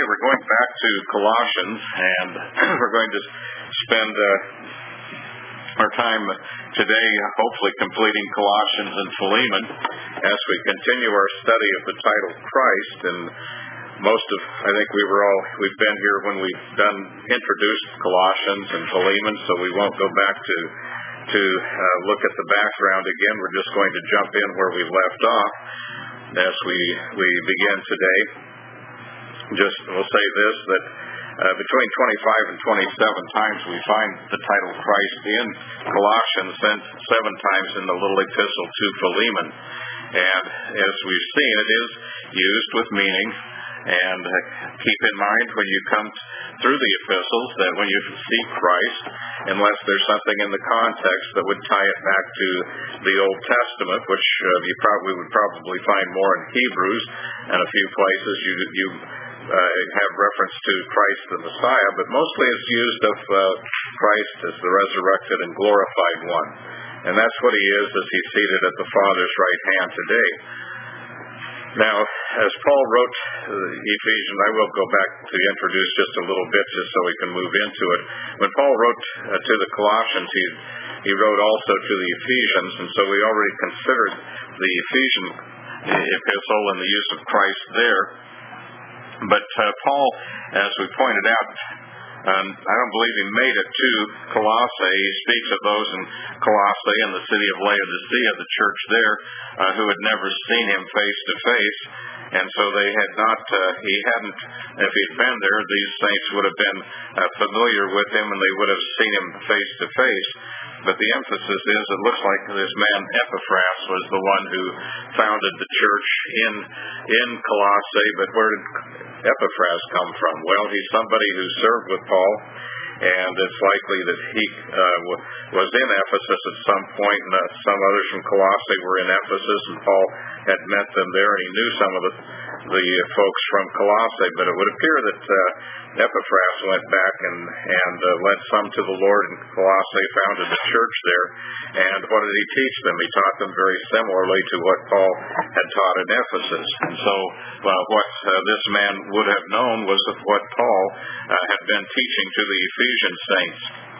right, we're going back to Colossians, and we're going to spend our time today hopefully completing Colossians and Philemon as we continue our study of the title Christ. And I think we've been here when we've introduced Colossians and Philemon, so we won't go back to look at the background again. We're just going to jump in where we left off as we begin today. We'll say this, that between 25 and 27 times we find the title Christ in Colossians, and 7 times in the little epistle to Philemon. And as we've seen, it is used with meaning. And keep in mind when you come through the epistles that when you see Christ, unless there's something in the context that would tie it back to the Old Testament, which we would probably find more in Hebrews and a few places, you have reference to Christ the Messiah, but mostly it's used of Christ as the resurrected and glorified one. And that's what he is as he's seated at the Father's right hand today. Now, as Paul wrote Ephesians, I will go back to introduce just a little bit just so we can move into it. When Paul wrote to the Colossians, he wrote also to the Ephesians, and so we already considered the Ephesian epistle and the use of Christ there. But Paul, as we pointed out, I don't believe he made it to Colossae. He speaks of those in Colossae and the city of Laodicea, the church there, who had never seen him face to face. And so they had not, if he'd been there, these saints would have been familiar with him and they would have seen him face to face. But the emphasis is, it looks like this man Epaphras was the one who founded the church in Colossae. But where did Epaphras come from? Well, he's somebody who served with Paul, and it's likely that he was in Ephesus at some point, and some others from Colossae were in Ephesus, and Paul had met them there, and he knew some of the folks from Colossae. But it would appear that Epaphras went back and led some to the Lord in Colossae, founded a church there. And what did he teach them? He taught them very similarly to what Paul had taught in Ephesus. And so what this man would have known was what Paul had been teaching to the Ephesian saints.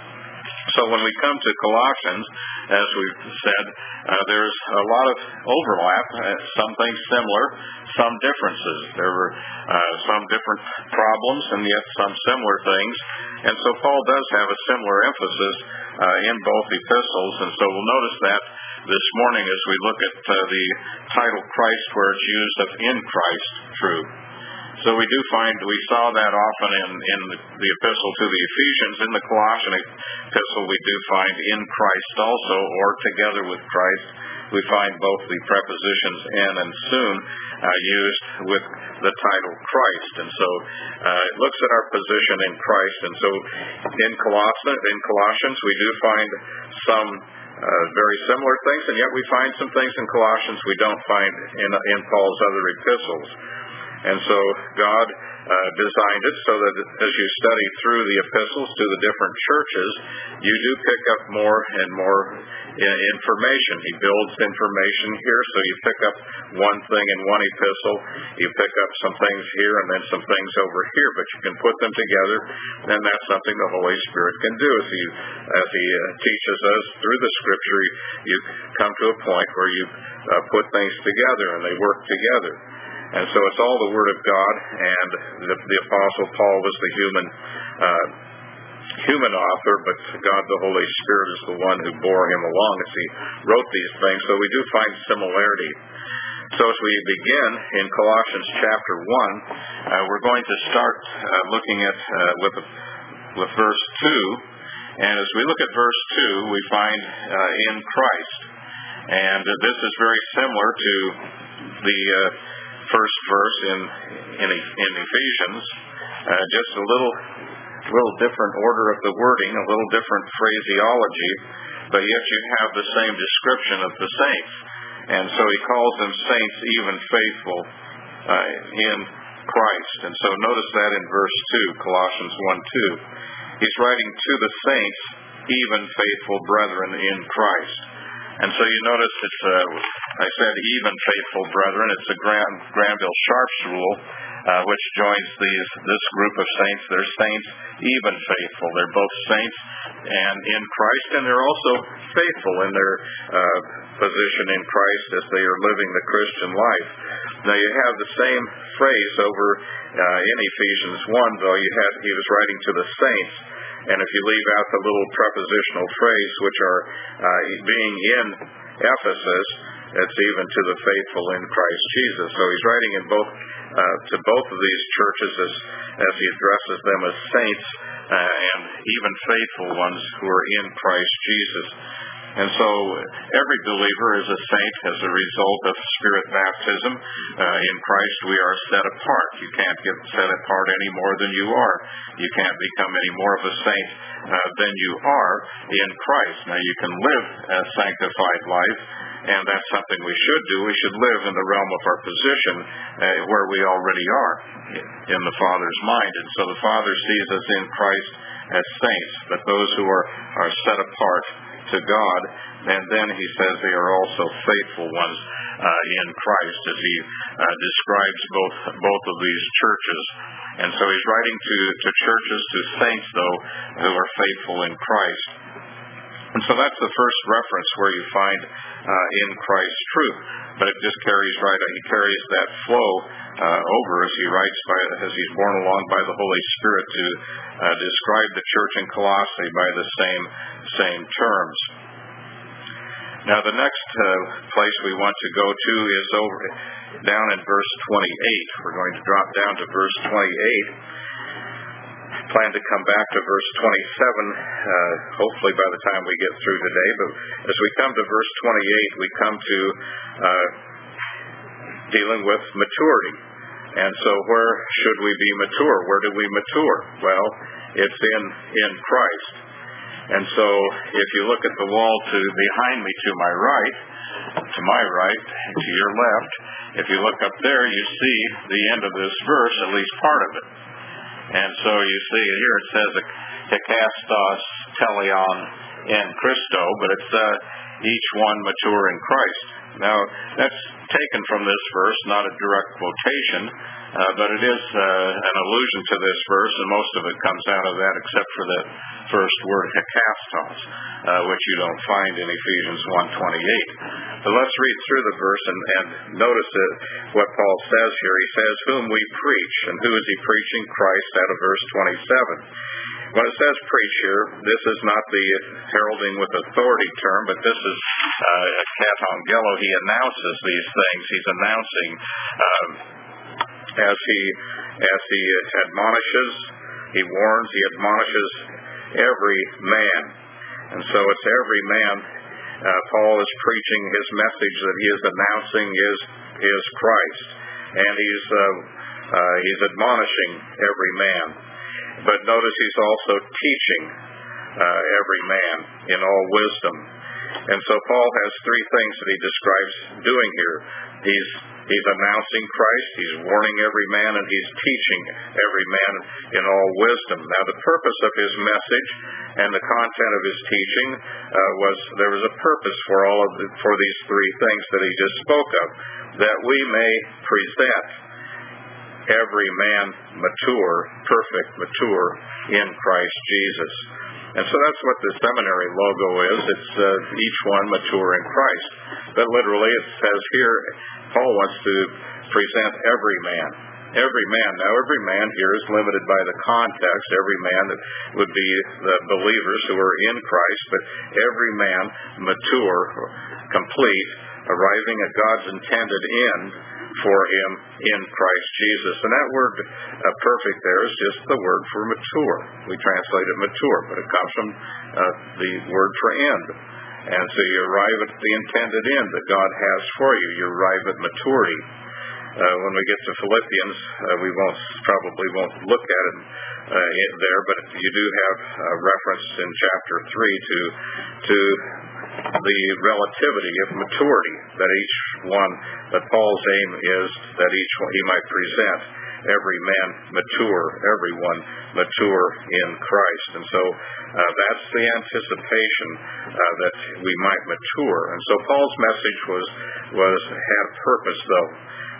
So when we come to Colossians, as we've said, there's a lot of overlap, some things similar, some differences. There were some different problems and yet some similar things. And so Paul does have a similar emphasis in both epistles. And so we'll notice that this morning as we look at the title Christ, where it's used of in Christ true. So we saw that often in the epistle to the Ephesians. In the Colossian epistle, we do find in Christ also, or together with Christ. We find both the prepositions in and soon used with the title Christ. And so it looks at our position in Christ. And so in Colossians, we do find some very similar things, and yet we find some things in Colossians we don't find in Paul's other epistles. And so God designed it so that as you study through the epistles to the different churches, you do pick up more and more information. He builds information here, so you pick up one thing in one epistle, you pick up some things here and then some things over here, but you can put them together, and that's something the Holy Spirit can do. As He teaches us through the Scripture, you come to a point where you put things together and they work together. And so it's all the Word of God, and the Apostle Paul was the human author, but God the Holy Spirit is the one who bore him along as he wrote these things. So we do find similarity. So as we begin in Colossians chapter 1, we're going to start looking at with verse 2. And as we look at verse 2, we find in Christ. And this is very similar to the first verse in Ephesians, just a little different order of the wording, a little different phraseology, but yet you have the same description of the saints. And so he calls them saints, even faithful in Christ. And so notice that in verse 2, Colossians 1:2. He's writing to the saints, even faithful brethren in Christ. And so you notice it's, I said even faithful brethren, it's a Granville Sharp's rule which joins this group of saints. They're saints, even faithful. They're both saints and in Christ, and they're also faithful in their position in Christ as they are living the Christian life. Now you have the same phrase over in Ephesians 1, though he was writing to the saints. And if you leave out the little prepositional phrase, which are being in Ephesus, it's even to the faithful in Christ Jesus. So he's writing in to both of these churches as he addresses them as saints and even faithful ones who are in Christ Jesus. And so every believer is a saint as a result of Spirit baptism. In Christ we are set apart. You can't get set apart any more than you are. You can't become any more of a saint than you are in Christ. Now you can live a sanctified life, and that's something we should do. We should live in the realm of our position where we already are in the Father's mind. And so the Father sees us in Christ as saints, but those who are set apart to God, and then he says they are also faithful ones in Christ, as he describes both of these churches. And so he's writing to churches, to saints, though, who are faithful in Christ. And so that's the first reference where you find in Christ's truth. But it just carries he carries that flow over as he writes, as he's borne along by the Holy Spirit to describe the church in Colossae by the same terms. Now the next place we want to go to is over down in verse 28. We're going to drop down to verse 28. Plan to come back to verse 27, hopefully by the time we get through today. But as we come to verse 28, we come to dealing with maturity. And so where should we be mature? Where do we mature? Well, it's in Christ. And so if you look at the wall behind me to my right, to your left, if you look up there, you see the end of this verse, at least part of it. And so you see here it says Hekastos Teleon in Christo, but it's each one mature in Christ. Now, that's taken from this verse, not a direct quotation, but it is an allusion to this verse, and most of it comes out of that except for the first word, Hekastos, which you don't find in Ephesians 1:28. But let's read through the verse and notice what Paul says here. He says, whom we preach. And who is he preaching? Christ, out of verse 27. When it says preach here, this is not the heralding with authority term, but this is katangelo. He announces these things. He's announcing as he admonishes, he warns, he admonishes every man. And so it's every man. Paul is preaching his message that he is announcing is Christ, and he's admonishing every man. But notice he's also teaching every man in all wisdom. And so Paul has three things that he describes doing here. He's announcing Christ, he's warning every man, and he's teaching every man in all wisdom. Now the purpose of his message and the content of his teaching there was a purpose for these three things that he just spoke of, that we may present every man perfect, mature in Christ Jesus. And so that's what the seminary logo is. It's each one mature in Christ. But literally it says here, Paul wants to present every man. Every man. Now every man here is limited by the context. Every man that would be the believers who are in Christ, but every man mature, complete, arriving at God's intended end for him in Christ Jesus. And that word perfect there is just the word for mature. We translate it mature, but it comes from the word for end. And so you arrive at the intended end that God has for you. You arrive at maturity. When we get to Philippians, we probably won't look at it there, but you do have a reference in chapter 3 to the relativity of maturity, that Paul's aim is that he might present every man mature, everyone mature in Christ. And so that's the anticipation that we might mature. And so Paul's message had a purpose, though.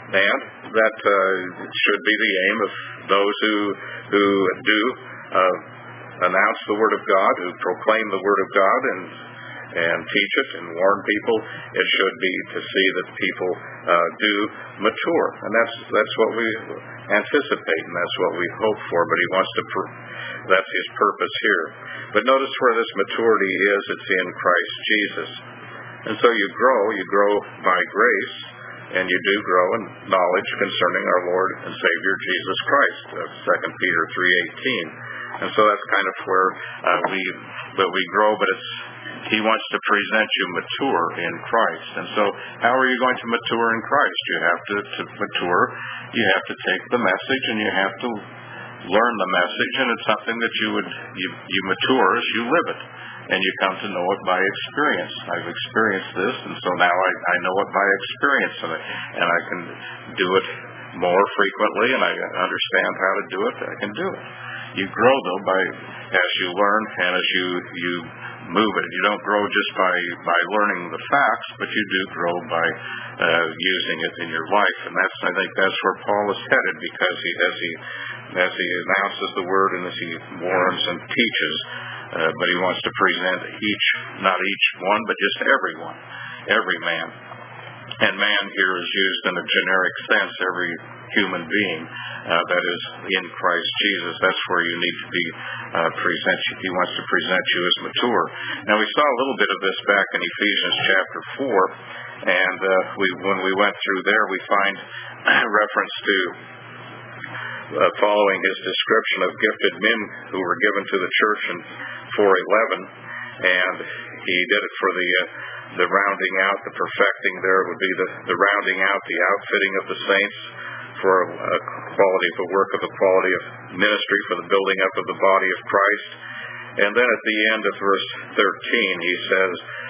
And that should be the aim of those who do announce the Word of God, who proclaim the Word of God and teach it and warn people. It should be to see that people do mature. And that's what we anticipate, and that's what we hope for. But he wants to that's his purpose here. But notice where this maturity is. It's in Christ Jesus. And so you grow by grace, and you do grow in knowledge concerning our Lord and Savior Jesus Christ. 2 Peter 3:18. And so that's kind of where we grow, but he wants to present you mature in Christ. And so how are you going to mature in Christ? You have to mature. You have to take the message, and you have to learn the message, and it's something that you mature as you live it. And you come to know it by experience. I've experienced this, and so now I know it by experience, and I can do it more frequently, and I understand how to do it. I can do it. You grow, though, as you learn and as you move it. You don't grow just by learning the facts, but you do grow by using it in your life. And I think that's where Paul is headed, because as he announces the Word and as he warns and teaches, but he wants to present not each one, but just everyone, every man. And man here is used in a generic sense, every human being that is in Christ Jesus. That's where you need to be presented. He wants to present you as mature. Now, we saw a little bit of this back in Ephesians chapter 4, and when we went through there, we find reference to following his description of gifted men who were given to the church in 4:11, and he did it for the rounding out, the perfecting. There would be the rounding out, the outfitting of the saints for a quality of the work of the quality of ministry, for the building up of the body of Christ. And then at the end of verse 13, he says,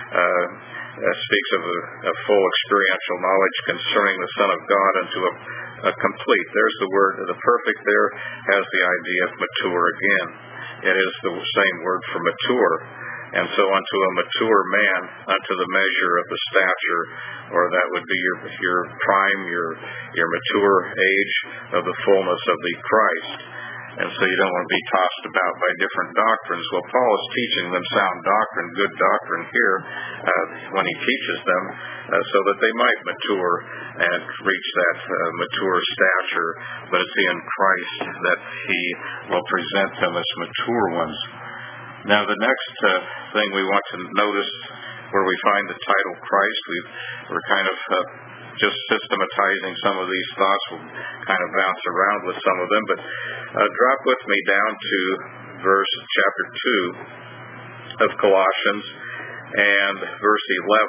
speaks of a full experiential knowledge concerning the Son of God unto a complete. There's the word, the perfect there has the idea of mature again. It is the same word for mature. And so unto a mature man, unto the measure of the stature, or that would be your prime, your mature age of the fullness of the Christ. And so you don't want to be tossed about by different doctrines. Well, Paul is teaching them sound doctrine, good doctrine here, when he teaches them, so that they might mature and reach that mature stature. But it's in Christ that he will present them as mature ones. Now, the next thing we want to notice, where we find the title Christ, we're kind of just systematizing some of these thoughts. We'll kind of bounce around with some of them, but drop with me down to chapter 2 of Colossians and verse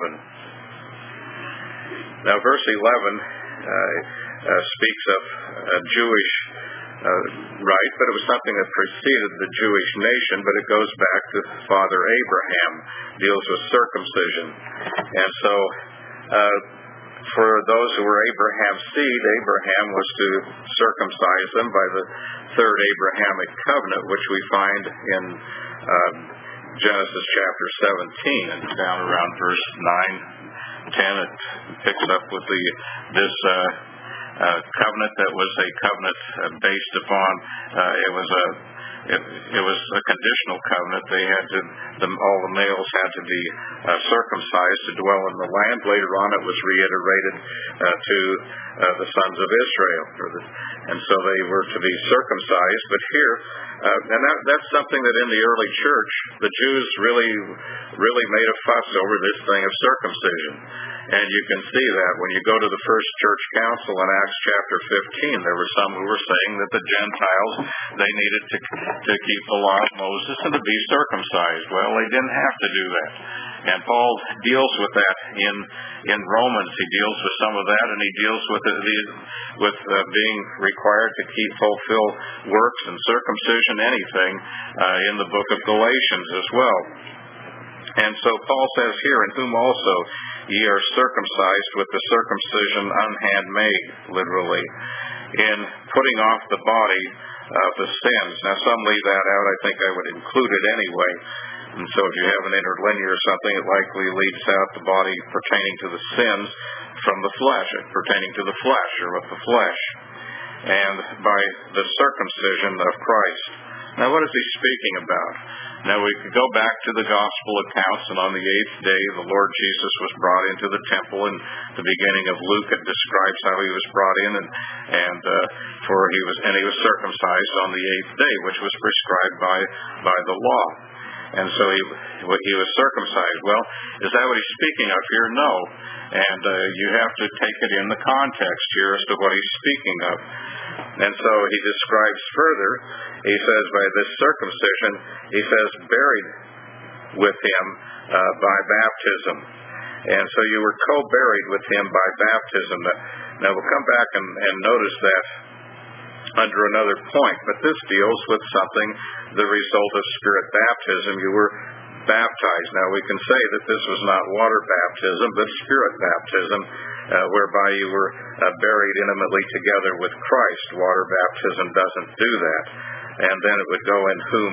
11. Now, verse 11 speaks of a Jewish right, but it was something that preceded the Jewish nation, but it goes back to Father Abraham, deals with circumcision. And so, for those who were Abraham's seed, Abraham was to circumcise them by the third Abrahamic covenant, which we find in Genesis chapter 17, and down around verse 9, 10, it picks up with this covenant that was a covenant based upon it was a conditional covenant. They had to all the males had to be circumcised to dwell in the land. Later on, it was reiterated to the sons of Israel, and so they were to be circumcised. But here, and that's something that in the early church, the Jews really made a fuss over this thing of circumcision. And you can see that when you go to the first church council in Acts chapter 15, there were some who were saying that the Gentiles, they needed to keep the law of Moses and to be circumcised. Well, they didn't have to do that. And Paul deals with that in Romans. He deals with some of that, and he deals with being required to fulfill works and circumcision, anything, in the book of Galatians as well. And so Paul says here, in whom also ye are circumcised with the circumcision unhandmade, literally, in putting off the body of the sins. Now, some leave that out. I think I would include it anyway. And so if you have an interlinear or something, it likely leads out the body pertaining to the sins from the flesh, pertaining to the flesh or with the flesh. And by the circumcision of Christ. Now what is he speaking about? Now we could go back to the gospel accounts, and on the 8th day the Lord Jesus was brought into the temple, and the beginning of Luke it describes how he was brought in, and he was circumcised on the 8th day, which was prescribed by the law. And so he was circumcised. Well, is that what he's speaking of here? No. And you have to take it in the context here as to what he's speaking of. And so he describes further, he says, by this circumcision, he says, buried with him by baptism. And so you were co-buried with him by baptism. Now we'll come back and notice that under another point, but this deals with something, the result of Spirit baptism. You were baptized. Now we can say that this was not water baptism, but Spirit baptism, whereby you were buried intimately together with Christ. Water baptism doesn't do that. And then it would go in whom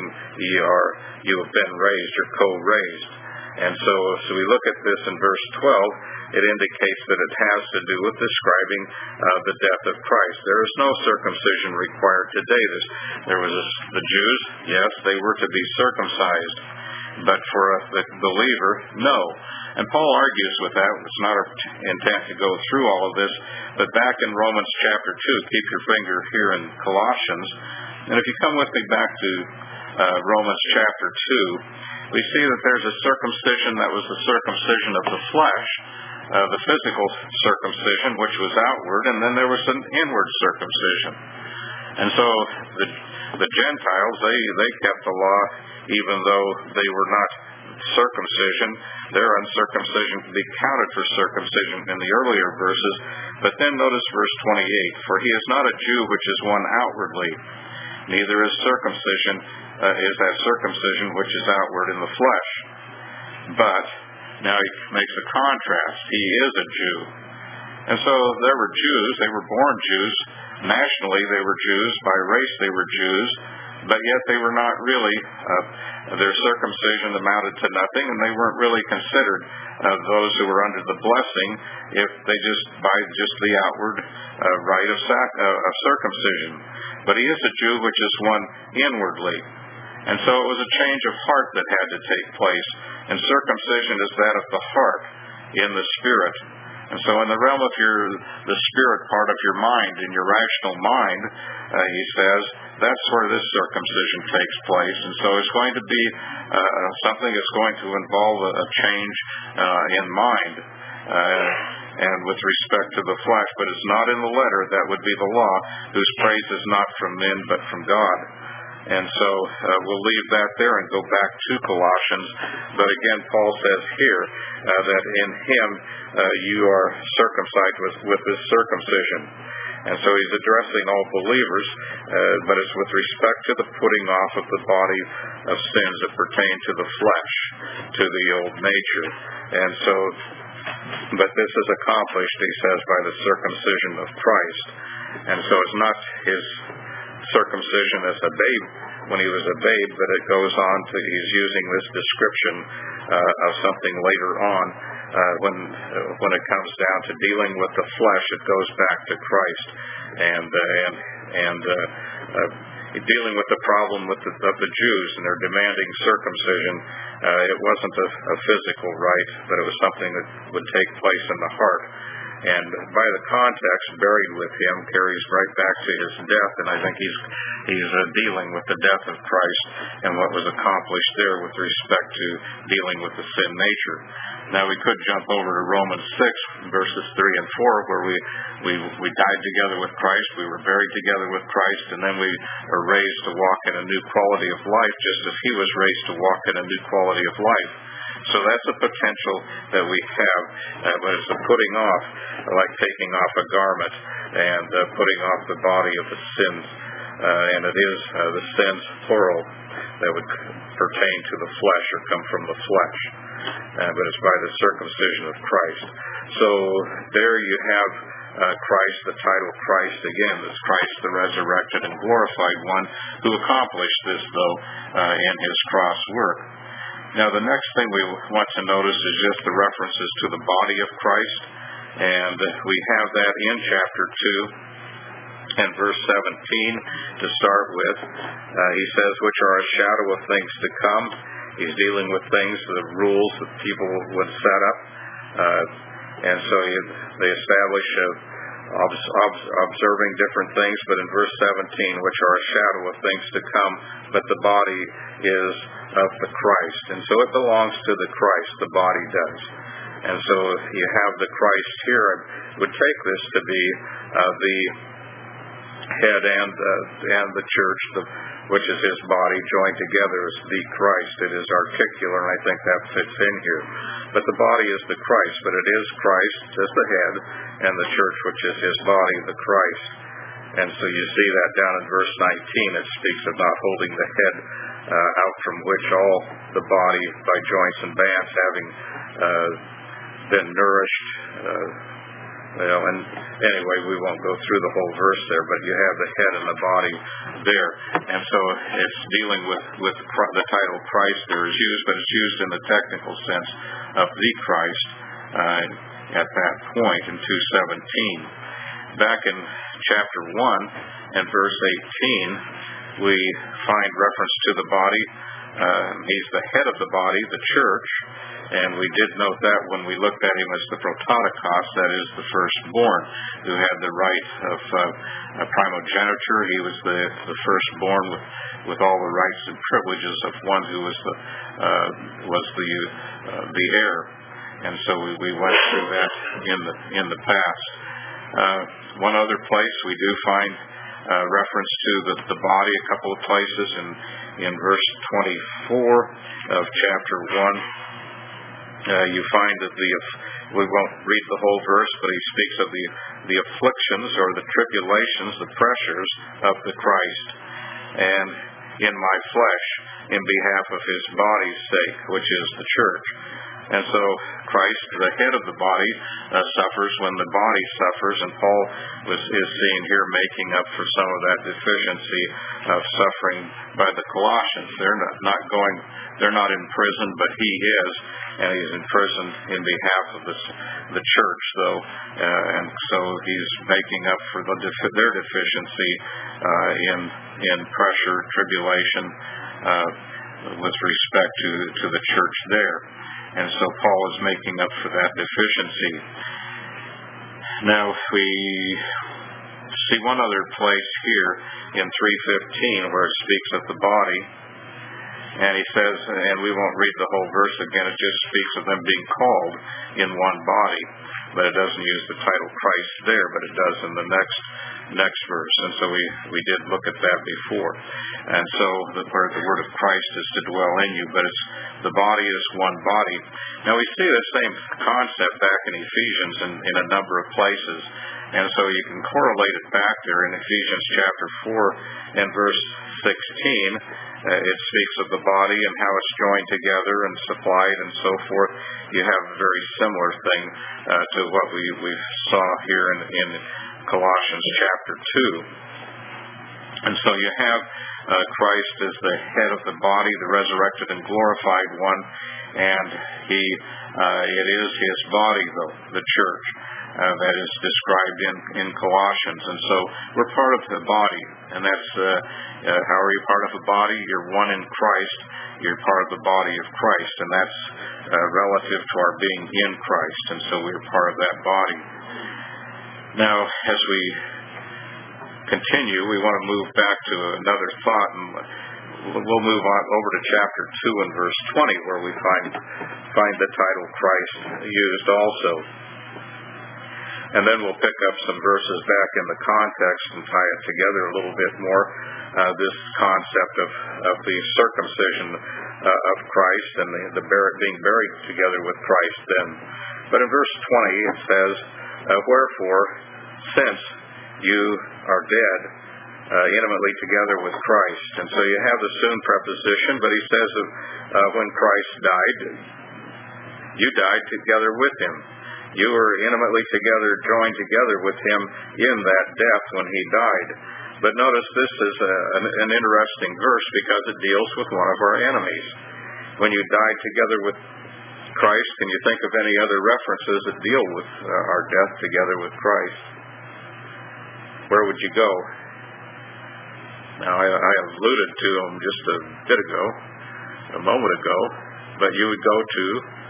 you have been raised or co-raised. And so we look at this in verse 12, it indicates that it has to do with describing the death of Christ. There is no circumcision required today. There was the Jews, yes, they were to be circumcised. But for the believer, no. And Paul argues with that. It's not our intent to go through all of this. But back in Romans chapter 2, keep your finger here in Colossians. And if you come with me back to Romans chapter 2, we see that there's a circumcision that was the circumcision of the flesh, the physical circumcision, which was outward, and then there was an inward circumcision. And so the Gentiles, they kept the law even though they were not circumcision. Their uncircumcision could be counted for circumcision in the earlier verses. But then notice verse 28, for he is not a Jew which is one outwardly, neither is circumcision is that circumcision which is outward in the flesh. But now he makes a contrast. He is a Jew. And so there were Jews, they were born Jews. Nationally they were Jews, by race they were Jews, but yet they were not really, their circumcision amounted to nothing, and they weren't really considered those who were under the blessing if they by the outward rite of circumcision. But he is a Jew which is one inwardly. And so it was a change of heart that had to take place. And circumcision is that of the heart in the spirit. And so in the realm of the spirit part of your mind, in your rational mind, he says, that's where this circumcision takes place. And so it's going to be something that's going to involve a change in mind and with respect to the flesh. But it's not in the letter. That would be the law, whose praise is not from men but from God. And so we'll leave that there and go back to Colossians. But again, Paul says here that in him you are circumcised with this circumcision. And so he's addressing all believers, but it's with respect to the putting off of the body of sins that pertain to the flesh, to the old nature. And so, but this is accomplished, he says, by the circumcision of Christ. And so it's not his circumcision as a babe, when he was a babe, but it goes on to, he's using this description of something later on. When it comes down to dealing with the flesh, it goes back to Christ, and dealing with the problem of the Jews and their demanding circumcision. It wasn't a physical rite, but it was something that would take place in the heart. And by the context, buried with him carries right back to his death, and I think he's dealing with the death of Christ and what was accomplished there with respect to dealing with the sin nature. Now we could jump over to Romans 6, verses 3 and 4, where we died together with Christ, we were buried together with Christ, and then we are raised to walk in a new quality of life, just as he was raised to walk in a new quality of life. So that's a potential that we have, but it's a putting off, like taking off a garment and putting off the body of the sins. And it is the sins, plural, that would pertain to the flesh or come from the flesh. But it's by the circumcision of Christ. So there you have Christ, the title Christ again. It's Christ, the resurrected and glorified one, who accomplished this, though, in his cross work. Now, the next thing we want to notice is just the references to the body of Christ, and we have that in chapter 2 and verse 17 to start with. He says, which are a shadow of things to come. He's dealing with things, the rules that people would set up, and so they establish observing different things, but in verse 17, which are a shadow of things to come, but the body is of the Christ. And so it belongs to the Christ, the body does. And so you have the Christ here. I would take this to be the head and the church, which is his body, joined together as the Christ. It is articular, and I think that fits in here. But the body is the Christ, but it is Christ as the head, and the church, which is his body, the Christ. And so you see that down in verse 19. It speaks of not holding the head out from which all the body by joints and bands having been nourished. And anyway, we won't go through the whole verse there, but you have the head and the body there. And so it's dealing with the title Christ there is used, but it's used in the technical sense of the Christ at that point in 2:17. Back in chapter 1 and verse 18, we find reference to the body. He's the head of the body, the church, and we did note that when we looked at him as the prototokos, that is the firstborn, who had the right of primogeniture. He was the firstborn with all the rights and privileges of one who was the heir. And so we went through that in the past. One other place we do find reference to the body, a couple of places in verse 24 of chapter 1. You find that we won't read the whole verse, but he speaks of the afflictions or the tribulations, the pressures of the Christ, and in my flesh, in behalf of his body's sake, which is the church. And so Christ, the head of the body, suffers when the body suffers, and Paul is seen here making up for some of that deficiency of suffering by the Colossians. They're not in prison, but he is, and he's in prison in behalf of the church, though, and so he's making up for their deficiency in pressure, tribulation, with respect to the church there. And so Paul is making up for that deficiency. Now we see one other place here in 3:15 where it speaks of the body. And he says, and we won't read the whole verse again, it just speaks of them being called in one body. But it doesn't use the title Christ there, but it does in the next verse. And so we did look at that before. And so where the word of Christ is to dwell in you, but it's the body is one body. Now we see the same concept back in Ephesians in a number of places. And so you can correlate it back there in Ephesians chapter 4 and verse 16. It speaks of the body and how it's joined together and supplied and so forth. You have a very similar thing to what we saw here in Colossians chapter 2. And so you have Christ as the head of the body, the resurrected and glorified one, and it is his body, though, the church, that is described in Colossians. And so we're part of the body, and that's how are you part of a body? You're one in Christ. You're part of the body of Christ, and that's relative to our being in Christ, and so we're part of that body. Now, as we continue, we want to move back to another thought, and we'll move on over to chapter 2 and verse 20, where we find the title Christ used also. And then we'll pick up some verses back in the context and tie it together a little bit more. This concept of the circumcision of Christ and the being buried together with Christ then. But in verse 20 it says, wherefore, since you are dead, intimately together with Christ. And so you have the soon preposition, but he says when Christ died, you died together with him. You were intimately together, joined together with him in that death when he died. But notice this is an interesting verse because it deals with one of our enemies. when you died together with Christ, can you think of any other references that deal with our death together with Christ? Where would you go? Now, I alluded to them just a bit ago, a moment ago, but you would go to,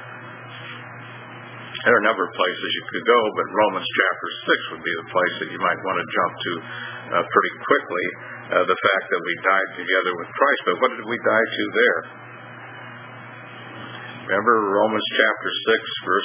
there are a number of places you could go, but Romans chapter 6 would be the place that you might want to jump to pretty quickly, the fact that we died together with Christ. But what did we die to there? Remember Romans chapter 6, verse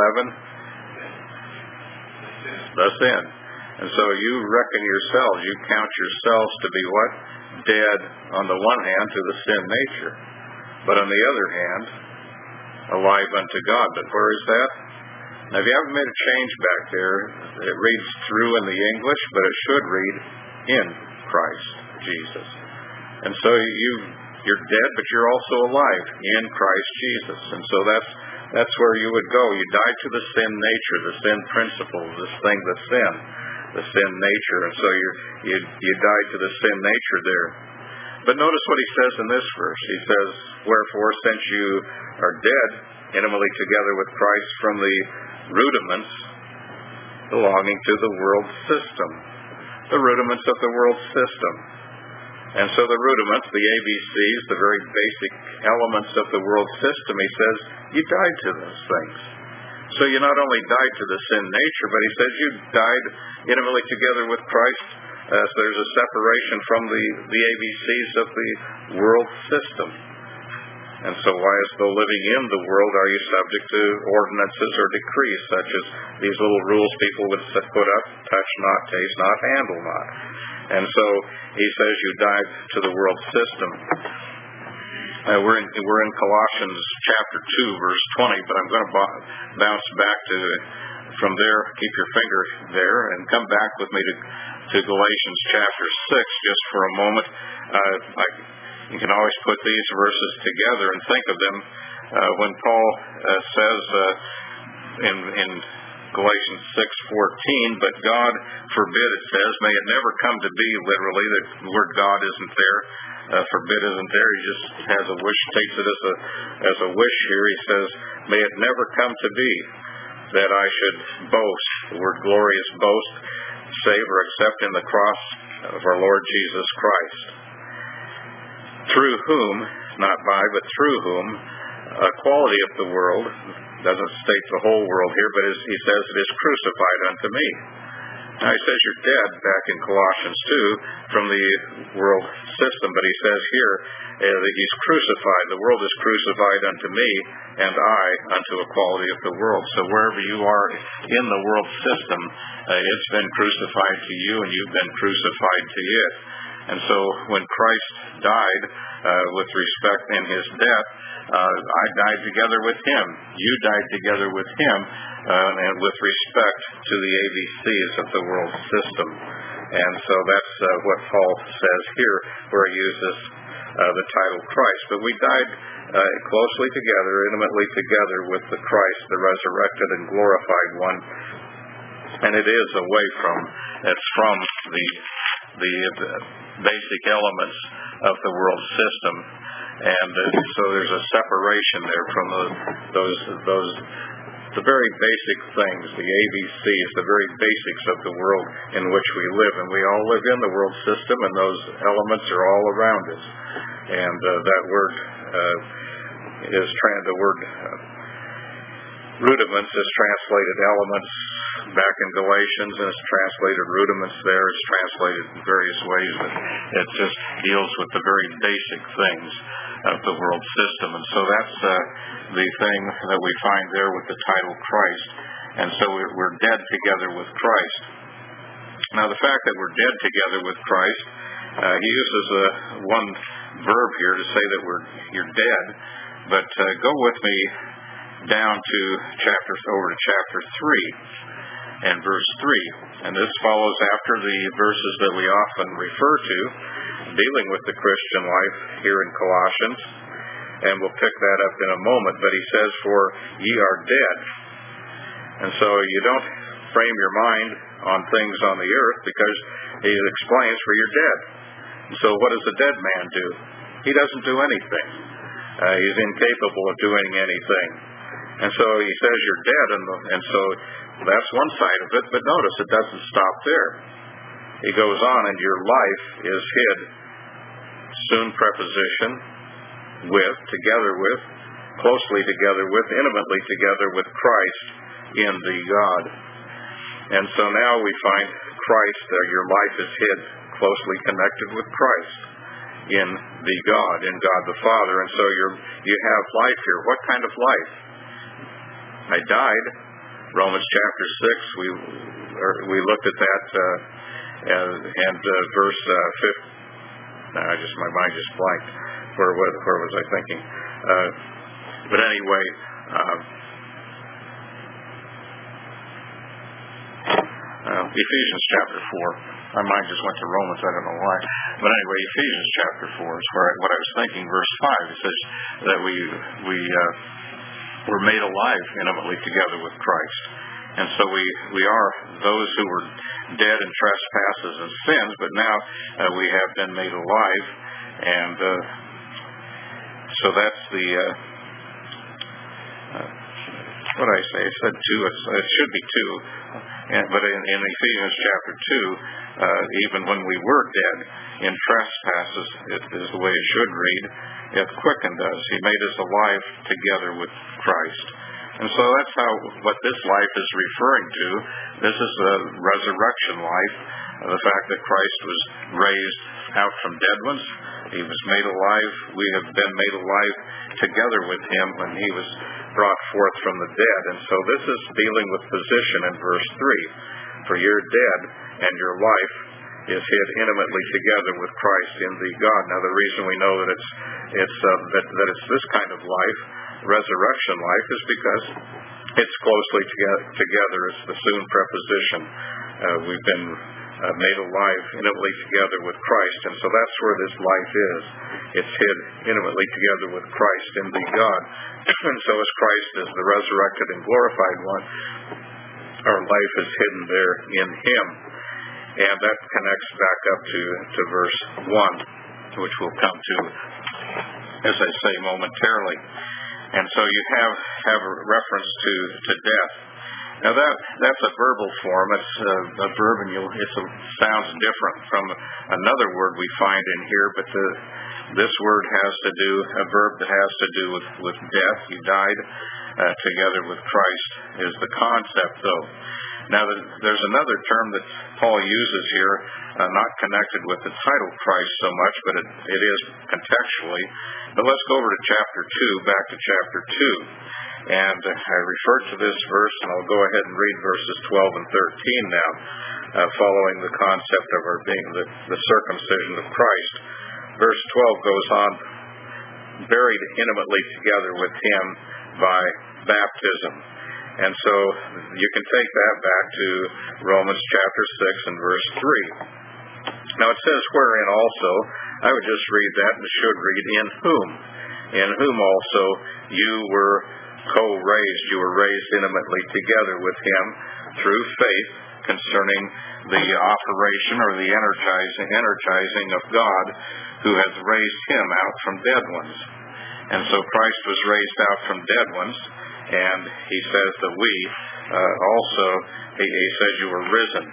11? The sin. And so you reckon yourselves, you count yourselves to be what? Dead on the one hand to the sin nature, but on the other hand, alive unto God. But where is that? Now, if you haven't made a change back there, it reads through in the English, but it should read in Christ Jesus. And so you're dead, but you're also alive in Christ Jesus. And so that's where you would go. You die to the sin nature, the sin principle, this thing, the sin nature. And so you die to the sin nature there. But notice what he says in this verse. He says, wherefore, since you are dead intimately together with Christ from the rudiments belonging to the world system. The rudiments of the world system. And so the rudiments, the ABCs, the very basic elements of the world system, he says, you died to those things. So you not only died to the sin nature, but he says you died intimately together with Christ. So there's a separation from the ABCs of the world system. And so why, as though living in the world, are you subject to ordinances or decrees, such as these little rules people would put up, touch not, taste not, handle not. And so he says you died to the world system. We're in Colossians chapter 2, verse 20, but I'm going to bounce back from there, keep your finger there, and come back with me to Galatians chapter 6 just for a moment. You can always put these verses together and think of them. When Paul says in Galatians 6:14, but God forbid, it says, may it never come to be, literally, the word God isn't there, forbid isn't there, he just has a wish, takes it as a wish here. He says, may it never come to be that I should boast, the word glorious boast, save or except in the cross of our Lord Jesus Christ, through whom, not by, but through whom, a quality of the world, doesn't state the whole world here, but he says it is crucified unto me. Now he says you're dead back in Colossians 2 from the world system, but he says here that he's crucified. The world is crucified unto me, and I unto a quality of the world. So wherever you are in the world system, it's been crucified to you, and you've been crucified to it. And so when Christ died with respect in his death, I died together with him. You died together with him and with respect to the ABCs of the world system. And so that's what Paul says here, where he uses the title Christ. But we died closely together, intimately together with the Christ, the resurrected and glorified one. And it is it's from the basic elements of the world system. And so there's a separation there from the very basic things, the ABCs, the very basics of the world in which we live. And we all live in the world system, and those elements are all around us. And that word the word rudiments is translated elements back in Galatians, and it's translated rudiments there. It's translated in various ways, but it just deals with the very basic things of the world system. And so that's the thing that we find there with the title Christ. And so we're dead together with Christ. Now the fact that we're dead together with Christ, he uses one verb here to say that you're dead, but go with me down to over to chapter 3 and verse 3. And this follows after the verses that we often refer to dealing with the Christian life here in Colossians, and we'll pick that up in a moment. But he says, for ye are dead. And so you don't frame your mind on things on the earth, because he explains, for you're dead. And so what does a dead man do? He doesn't do anything. He's incapable of doing anything. And so he says you're dead, and so that's one side of it. But notice it doesn't stop there. He goes on, and your life is hid, soon preposition, with, together with, closely together with, intimately together with Christ in the God. And so now we find Christ, your life is hid, closely connected with Christ in the God, in God the Father. And so you have life here. What kind of life? I died. Romans chapter 6, we looked at that, and verse 5. My mind just blanked. Where was I thinking? But anyway, Ephesians chapter 4. My mind just went to Romans, I don't know why. But anyway, Ephesians chapter 4 is what I was thinking. Verse 5, it says that we were made alive intimately together with Christ. And so we are those who were dead in trespasses and sins, but now we have been made alive. And so that's the... what did I say? It said 2. It should be 2. But in Ephesians chapter 2, even when we were dead in trespasses, it is the way it should read, it quickened us. He made us alive together with Christ. And so that's what this life is referring to. This is the resurrection life, the fact that Christ was raised out from dead ones. He was made alive. We have been made alive together with him when he was brought forth from the dead. And so this is dealing with position in verse 3. For you're dead, and your life is hid intimately together with Christ in the God. Now the reason we know that it's this kind of life, resurrection life, is because it's closely together. It's the soon preposition. We've been made alive intimately together with Christ, and so that's where this life is. It's hid intimately together with Christ in the God. And so as Christ is the resurrected and glorified one, our life is hidden there in him. And that connects back up to verse 1, which we'll come to, as I say, momentarily. And so you have a reference to death. Now that's a verbal form. It's a verb, and it sounds different from another word we find in here. But this word has to do, a verb that has to do with death. You died together with Christ is the concept, though. Now there's another term that Paul uses here, not connected with the title Christ so much, but it is contextually. But let's go over to chapter 2, back to chapter 2. And I referred to this verse, and I'll go ahead and read verses 12 and 13 now, following the concept of our being the circumcision of Christ. Verse 12 goes on, buried intimately together with him by baptism. And so you can take that back to Romans chapter 6 and verse 3. Now it says, wherein also, I would just read that and should read, in whom also you were co-raised. You were raised intimately together with him through faith concerning the operation or the energizing of God, who has raised him out from dead ones. And so Christ was raised out from dead ones, and he says that we also, he says you were risen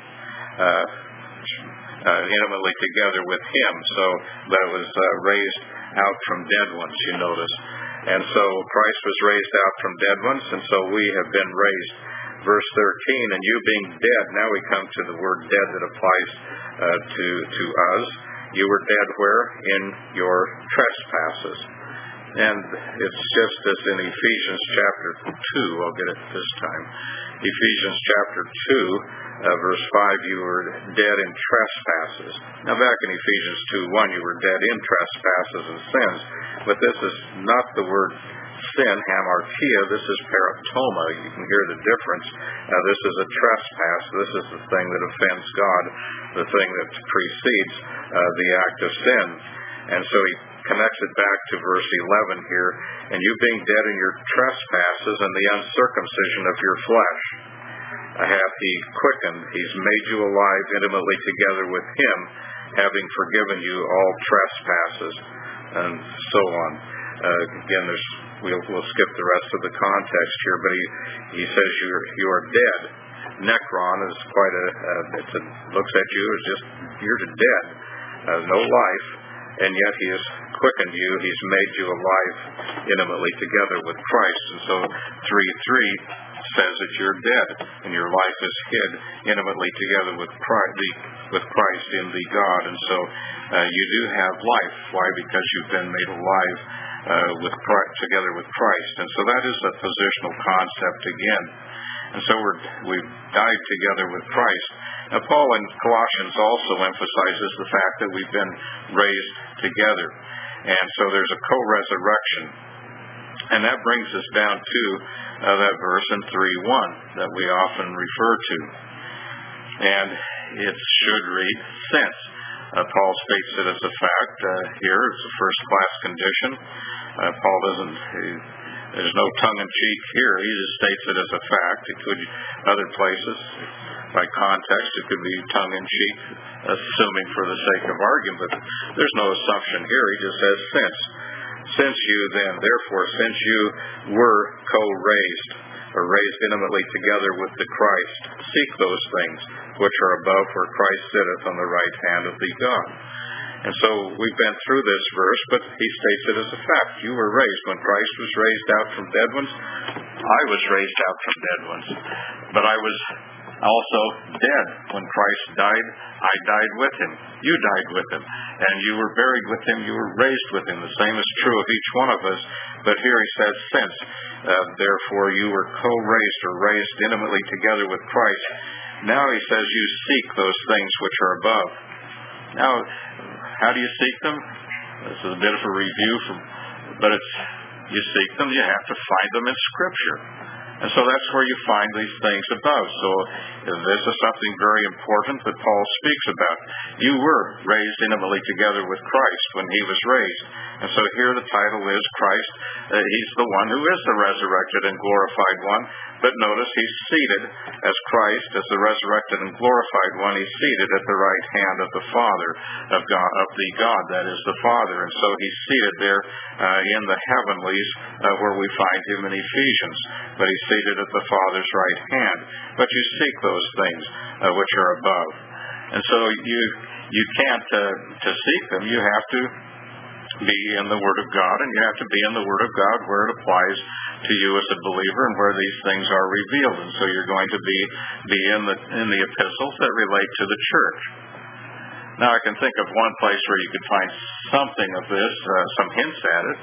intimately together with him. So that was raised out from dead ones, you notice. And so Christ was raised out from dead ones, and so we have been raised. Verse 13, and you being dead, now we come to the word dead that applies to us. You were dead where? In your trespasses. And it's just as in Ephesians chapter 2, I'll get it this time. Ephesians chapter 2, verse 5, you were dead in trespasses. Now back in Ephesians 2:1, you were dead in trespasses and sins. But this is not the word sin, hamartia. This is paraptoma. You can hear the difference. This is a trespass. This is the thing that offends God, the thing that precedes the act of sin. And so he connects it back to verse 11 here. And you being dead in your trespasses and the uncircumcision of your flesh, hath he quickened. He's made you alive intimately together with him, having forgiven you all trespasses, and so on. Again, we'll skip the rest of the context here, but he says you are dead. Necron is quite looks at you as just you're dead, no life, and yet he has quickened you. He's made you alive intimately together with Christ. And so 3:3 says that you're dead, and your life is hid intimately together with Christ in the God. And so you do have life. Why? Because you've been made alive together with Christ. And so that is a positional concept again. And so we've died together with Christ. Now, Paul in Colossians also emphasizes the fact that we've been raised together. And so there's a co-resurrection. And that brings us down to that verse in 3:1 that we often refer to. And it should read, since. Paul states it as a fact here. It's a first-class condition. Paul there's no tongue-in-cheek here. He just states it as a fact. It could, other places, by context, it could be tongue-in-cheek, assuming for the sake of argument. But there's no assumption here. He just says, since. Since you then, therefore, since you were co-raised, or raised intimately together with the Christ, seek those things which are above where Christ sitteth on the right hand of the God. And so we've been through this verse, but he states it as a fact. You were raised. When Christ was raised out from dead ones, I was raised out from dead ones. But I was also dead. When Christ died, I died with him. You died with him. And you were buried with him. You were raised with him. The same is true of each one of us. But here he says, since, therefore, you were co-raised or raised intimately together with Christ. Now he says you seek those things which are above. Now, how do you seek them? This is a bit of a review, but you seek them, you have to find them in Scripture. And so that's where you find these things above. So this is something very important that Paul speaks about. You were raised intimately together with Christ when he was raised. And so here the title is Christ. He's the one who is the resurrected and glorified one. But notice he's seated as Christ, as the resurrected and glorified one. He's seated at the right hand of the Father of God, that is the Father. And so he's seated there in the heavenlies where we find him in Ephesians. But he's seated at the Father's right hand. But you seek those things which are above. And so you can't to seek them. You have to be in the Word of God, and you have to be in the Word of God where it applies to you as a believer and where these things are revealed. And so you're going to be in the epistles that relate to the church. Now I can think of one place where you could find something of this, some hints at it.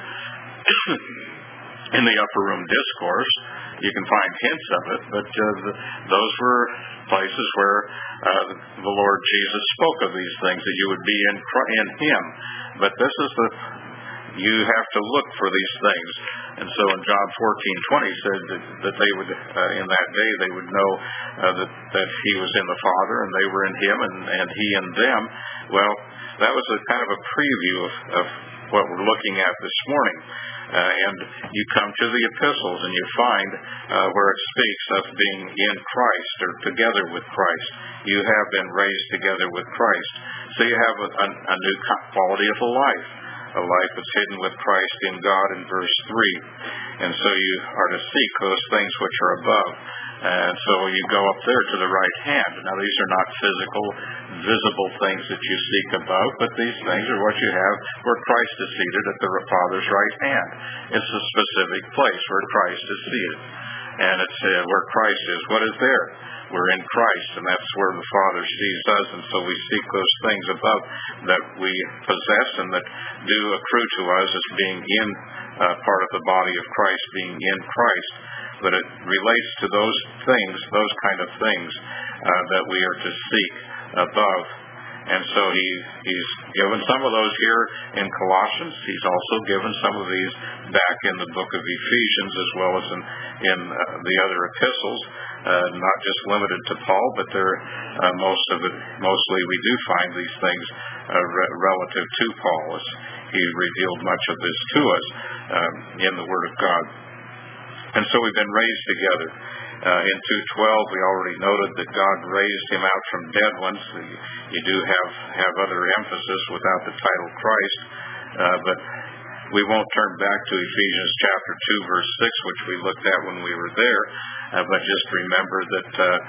In the Upper Room Discourse, you can find hints of it, but those were places where the Lord Jesus spoke of these things, that you would be in him. But this is you have to look for these things. And so in John 14:20 said that they would, in that day, they would know that he was in the Father and they were in him and he in them. Well, that was a kind of a preview of what we're looking at this morning. And you come to the epistles and you find where it speaks of being in Christ or together with Christ. You have been raised together with Christ. So you have a new quality of a life that's hidden with Christ in God in verse 3. And so you are to seek those things which are above. And so you go up there to the right hand. Now these are not physical, visible things that you seek above, but these things are what you have where Christ is seated at the Father's right hand. It's a specific place where Christ is seated. And it's where Christ is. What is there? We're in Christ, and that's where the Father sees us. And so we seek those things above that we possess and that do accrue to us as being in part of the body of Christ, being in Christ. But it relates to those things, those kind of things that we are to seek above. And so he's given some of those here in Colossians. He's also given some of these back in the book of Ephesians as well as in the other epistles, not just limited to Paul, but mostly we do find these things relative to Paul, as he revealed much of this to us in the Word of God. And so we've been raised together. In 2:12, we already noted that God raised him out from dead ones. You do have other emphasis without the title Christ, but we won't turn back to Ephesians chapter 2, verse 6, which we looked at when we were there, but just remember that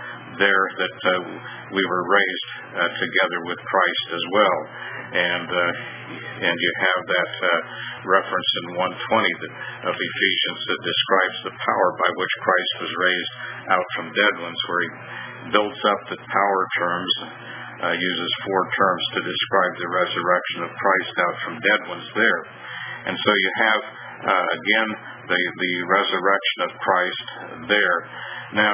we were raised together with Christ as well. And you have that reference in 120 of Ephesians that describes the power by which Christ was raised out from dead ones, where he builds up the power terms, uses 4 terms to describe the resurrection of Christ out from dead ones there. And so you have, again, the resurrection of Christ there. Now,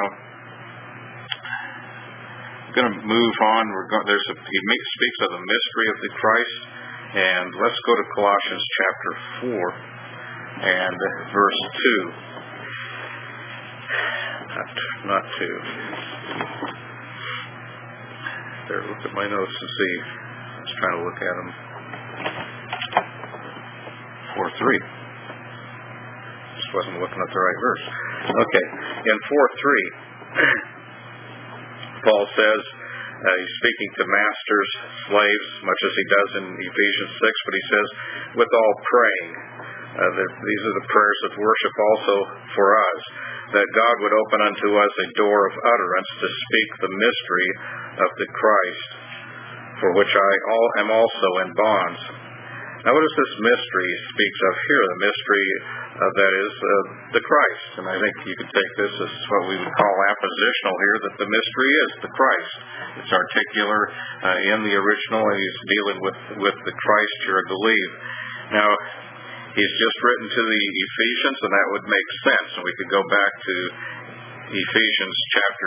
I'm going to move on. He speaks of the mystery of the Christ. And let's go to Colossians chapter 4 and verse 2. Not 2. There, look at my notes and see. I was trying to look at them. 4:3. Just wasn't looking at the right verse. Okay. In 4:3, Paul says, he's speaking to masters, slaves, much as he does in Ephesians 6, but he says, with all praying, these are the prayers of worship also for us, that God would open unto us a door of utterance to speak the mystery of the Christ, for which I am also in bonds. Now, what is this mystery he speaks of here? The mystery that is the Christ. And I think you could take this as what we would call appositional here, that the mystery is the Christ. It's articular in the original, and he's dealing with the Christ here, I believe. Now, he's just written to the Ephesians, and that would make sense. And we could go back to Ephesians chapter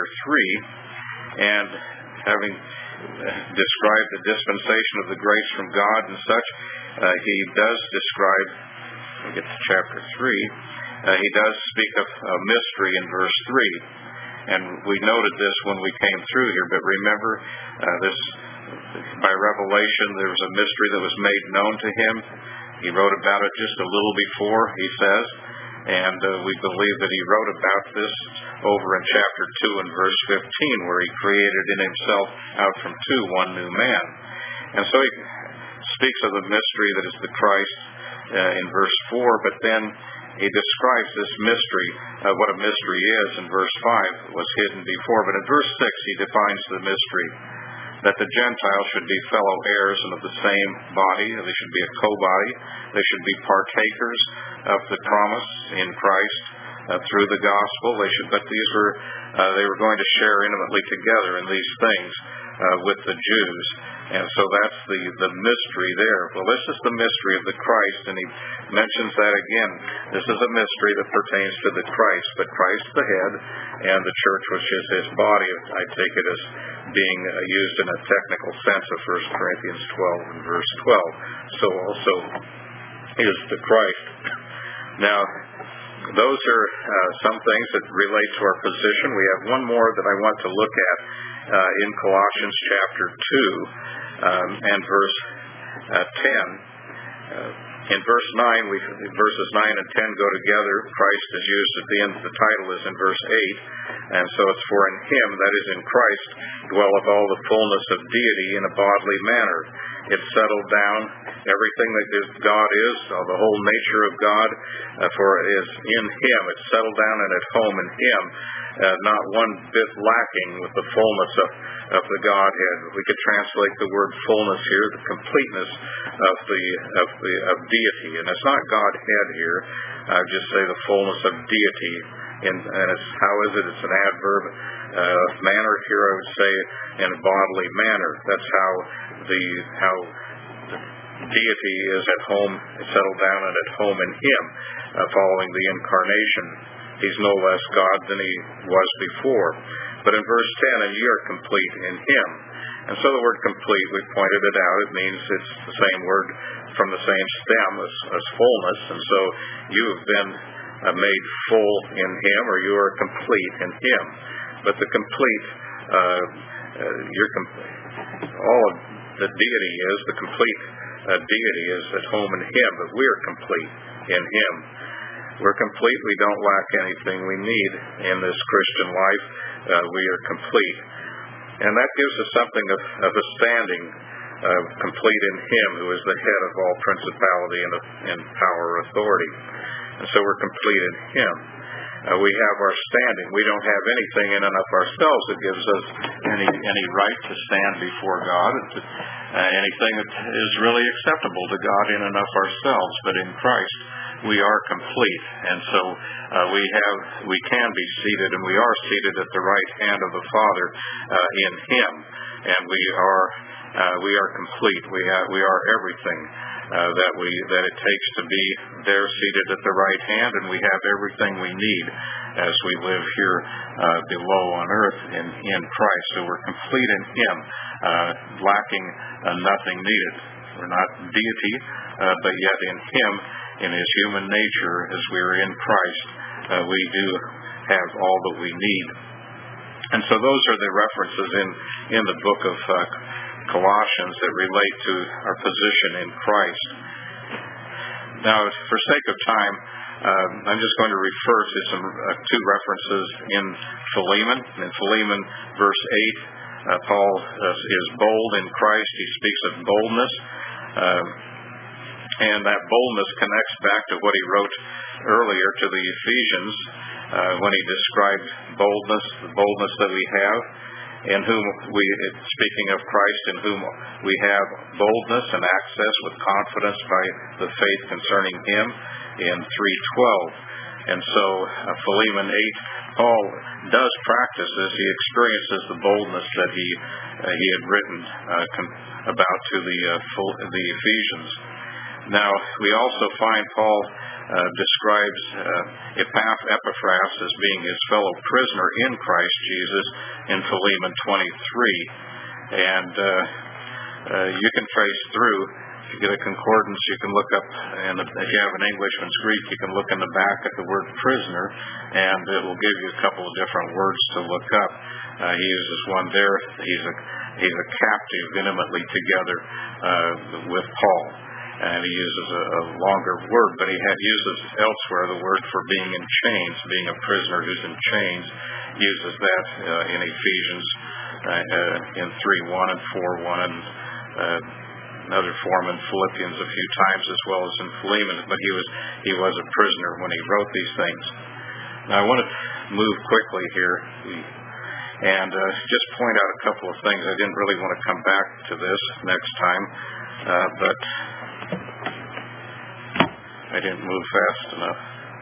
3, and having described the dispensation of the grace from God and such, he does describe, we get to chapter 3, he does speak of a mystery in verse 3. And we noted this when we came through here, but remember, this by revelation, there was a mystery that was made known to him. He wrote about it just a little before, he says, and we believe that he wrote about this over in chapter 2 and verse 15, where he created in himself out from 2 one new man. And so he speaks of the mystery that is the Christ in verse 4, but then he describes this mystery, what a mystery is, in verse 5, was hidden before. But in verse 6, he defines the mystery, that the Gentiles should be fellow heirs and of the same body. They should be a co-body. They should be partakers of the promise in Christ through the gospel. But they were going to share intimately together in these things with the Jews. And so that's the mystery there. Well, this is the mystery of the Christ, and he mentions that again. This is a mystery that pertains to the Christ, but Christ the head, and the church, which is his body. I take it as being used in a technical sense of 1 Corinthians 12 and verse 12. So also is the Christ. Now, those are some things that relate to our position. We have one more that I want to look at in Colossians chapter 2 and verse 10. In verse 9, verses 9 and 10 go together. Christ is used at the end. The title is in verse 8. And so it's for in him, that is in Christ, dwelleth all the fullness of deity in a bodily manner. It's settled down. Everything that God is, the whole nature of God, for it is in him. It's settled down and at home in him. Not one bit lacking with the fullness of the Godhead. We could translate the word fullness here, the completeness of deity. And it's not Godhead here. I would just say the fullness of deity. And it's, how is it? It's an adverb manner here, I would say, in a bodily manner. That's how the deity is at home, settled down and at home in him, following the incarnation. He's no less God than he was before. But in verse 10, and ye are complete in him. And so the word complete, we pointed it out, it means it's the same word from the same stem as fullness. And so you have been made full in him, or you are complete in him. But the complete, all of the deity is, the complete deity is at home in him, but we are complete in him. We're complete. We don't lack anything we need in this Christian life. We are complete. And that gives us something of a standing complete in Him who is the head of all principality and power or authority. And so we're complete in Him. We have our standing. We don't have anything in and of ourselves that gives us any right to stand before God, anything that is really acceptable to God in and of ourselves. But in Christ, we are complete, and so we can be seated, and we are seated at the right hand of the Father in Him, and we are complete. We are everything that it takes to be there, seated at the right hand, and we have everything we need as we live here below on earth in Christ. So we're complete in Him, lacking nothing needed. We're not deity, but yet in Him, in His human nature, as we are in Christ, we do have all that we need. And so those are the references in the book of Colossians that relate to our position in Christ. Now, for sake of time, I'm just going to refer to some two references in Philemon. In Philemon, verse 8, Paul is bold in Christ. He speaks of boldness. And that boldness connects back to what he wrote earlier to the Ephesians when he described boldness, the boldness that we have, in whom speaking of Christ, in whom we have boldness and access with confidence by the faith concerning Him in 3:12. And so Philemon 8, Paul does practice this. He experiences the boldness that he had written about to the Ephesians. Now, we also find Paul describes Epaphras as being his fellow prisoner in Christ Jesus in Philemon 23. And you can trace through. If you get a concordance, you can look up, and if you have an Englishman's Greek, you can look in the back at the word prisoner, and it will give you a couple of different words to look up. He uses one there. He's a captive intimately together with Paul. And he uses a longer word, but he uses elsewhere the word for being in chains, being a prisoner who's in chains. He uses that in Ephesians in 3:1 and 4:1, and another form in Philippians a few times, as well as in Philemon. But he was a prisoner when he wrote these things. Now I want to move quickly here and just point out a couple of things. I didn't really want to come back to this next time, but I didn't move fast enough.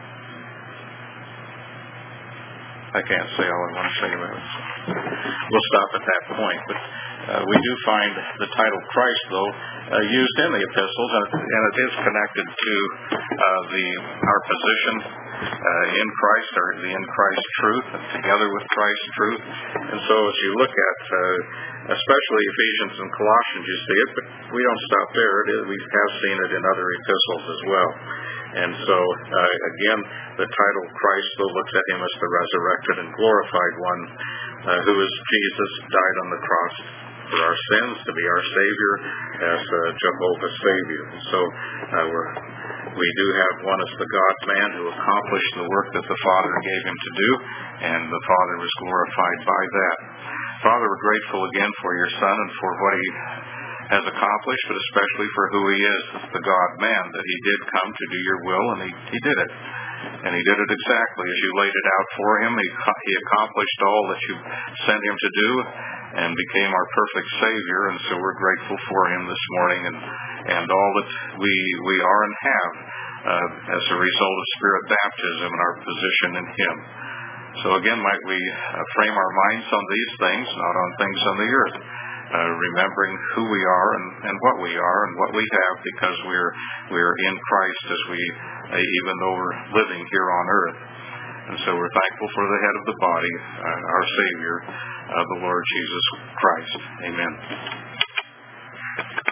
I can't say all I want to say about it. We'll stop at that point. But we do find the title Christ, though, used in the epistles, and it is connected to our position in Christ, or the in Christ truth, and together with Christ's truth. And so as you look at especially Ephesians and Colossians, you see it, but we don't stop there. We have seen it in other epistles as well. And so, again, the title Christ, though, looks at Him as the resurrected and glorified one, who is Jesus, died on the cross for our sins, to be our Savior, as Jehovah's Savior. And so we do have one as the God-man who accomplished the work that the Father gave Him to do, and the Father was glorified by that. Father, we're grateful again for your Son and for what He has accomplished, but especially for who He is, the God-man, that He did come to do your will, and He did it. And He did it exactly as you laid it out for Him. He accomplished all that you sent Him to do and became our perfect Savior, and so we're grateful for Him this morning and all that we are and have as a result of Spirit baptism and our position in Him. So again, might we frame our minds on these things, not on things on the earth, remembering who we are and what we are and what we have, because we're in Christ as even though we're living here on earth. And so we're thankful for the head of the body, our Savior, the Lord Jesus Christ. Amen.